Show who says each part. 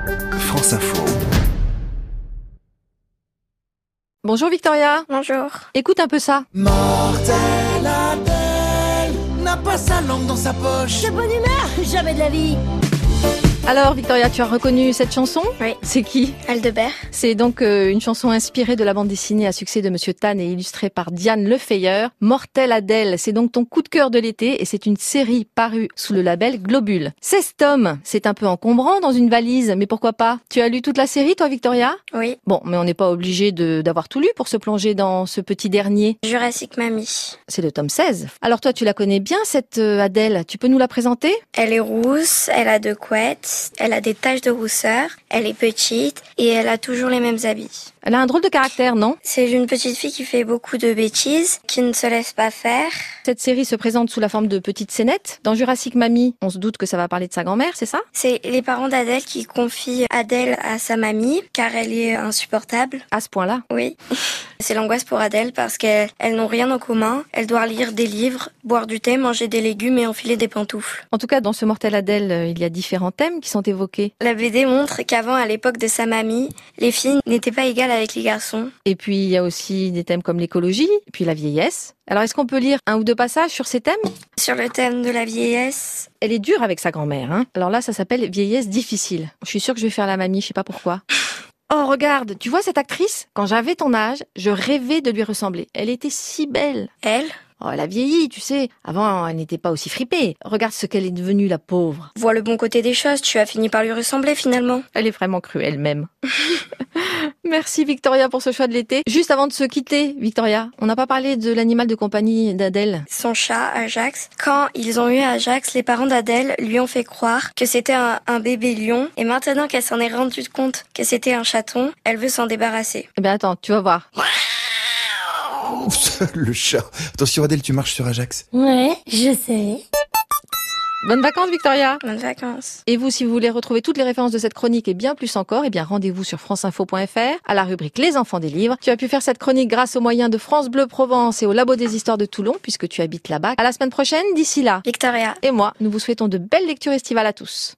Speaker 1: France Info.
Speaker 2: Bonjour Victoria.
Speaker 3: Bonjour.
Speaker 2: Écoute un peu ça.
Speaker 4: Mortel Adèle n'a pas sa langue dans sa poche.
Speaker 5: De bonne humeur, jamais de la vie.
Speaker 2: Alors Victoria, tu as reconnu cette chanson ?
Speaker 3: Oui.
Speaker 2: C'est qui ?
Speaker 3: Aldebert.
Speaker 2: C'est donc une chanson inspirée de la bande dessinée à succès de Monsieur Tan et illustrée par Diane Lefeyer. Mortel Adèle, c'est donc ton coup de cœur de l'été et c'est une série parue sous le label Globule. 16 tomes, c'est un peu encombrant dans une valise, mais pourquoi pas ? Tu as lu toute la série toi Victoria ?
Speaker 3: Oui.
Speaker 2: Bon, mais on n'est pas obligé d'avoir tout lu pour se plonger dans ce petit dernier.
Speaker 3: Jurassic Mamie.
Speaker 2: C'est le tome 16. Alors toi, tu la connais bien cette Adèle, tu peux nous la présenter ?
Speaker 3: Elle est rousse, elle a 2 couettes, elle a des taches de rousseur, elle est petite et elle a toujours les mêmes habits.
Speaker 2: Elle a un drôle de caractère, non ?
Speaker 3: C'est une petite fille qui fait beaucoup de bêtises, qui ne se laisse pas faire.
Speaker 2: Cette série se présente sous la forme de petites scénettes. Dans Jurassic Mamie, on se doute que ça va parler de sa grand-mère, c'est ça ?
Speaker 3: C'est les parents d'Adèle qui confient Adèle à sa mamie, car elle est insupportable.
Speaker 2: À ce point-là ?
Speaker 3: Oui. C'est l'angoisse pour Adèle parce qu'elles n'ont rien en commun. Elle doit lire des livres, boire du thé, manger des légumes et enfiler des pantoufles.
Speaker 2: En tout cas, dans ce Mortel Adèle, il y a différents thèmes qui sont évoqués.
Speaker 3: La BD montre qu'avant, à l'époque de sa mamie, les filles n'étaient pas égales avec les garçons.
Speaker 2: Et puis, il y a aussi des thèmes comme l'écologie, puis la vieillesse. Alors, est-ce qu'on peut lire 1 ou 2 passages sur ces thèmes ?
Speaker 3: Sur le thème de la vieillesse,
Speaker 2: Elle est dure avec sa grand-mère, hein. Alors là, ça s'appelle vieillesse difficile. Je suis sûre que je vais faire la mamie, je sais pas pourquoi. Oh, regarde, tu vois cette actrice ? Quand j'avais ton âge, je rêvais de lui ressembler. Elle était si belle.
Speaker 3: elle
Speaker 2: Oh, elle a vieilli, tu sais. Avant, elle n'était pas aussi fripée. Regarde ce qu'elle est devenue, la pauvre.
Speaker 3: voit le bon côté des choses, tu as fini par lui ressembler finalement.
Speaker 2: Elle est vraiment cruelle même. Merci Victoria pour ce choix de l'été. Juste avant de se quitter, Victoria, on n'a pas parlé de l'animal de compagnie d'Adèle.
Speaker 3: Son chat, Ajax. Quand ils ont eu Ajax, les parents d'Adèle lui ont fait croire que c'était un bébé lion. Et maintenant qu'elle s'en est rendue compte que c'était un chaton, elle veut s'en débarrasser.
Speaker 2: Eh bien attends, tu vas voir.
Speaker 1: Le chat. Attention Adèle, tu marches sur Ajax.
Speaker 5: Ouais, je sais.
Speaker 2: Bonnes vacances Victoria.
Speaker 3: Bonnes vacances.
Speaker 2: Et vous, si vous voulez retrouver toutes les références de cette chronique et bien plus encore, eh bien rendez-vous sur franceinfo.fr à la rubrique Les enfants des livres. Tu as pu faire cette chronique grâce aux moyens de France Bleu Provence et au Labo des Histoires de Toulon puisque tu habites là-bas. À la semaine prochaine, d'ici là.
Speaker 3: Victoria.
Speaker 2: Et moi, nous vous souhaitons de belles lectures estivales à tous.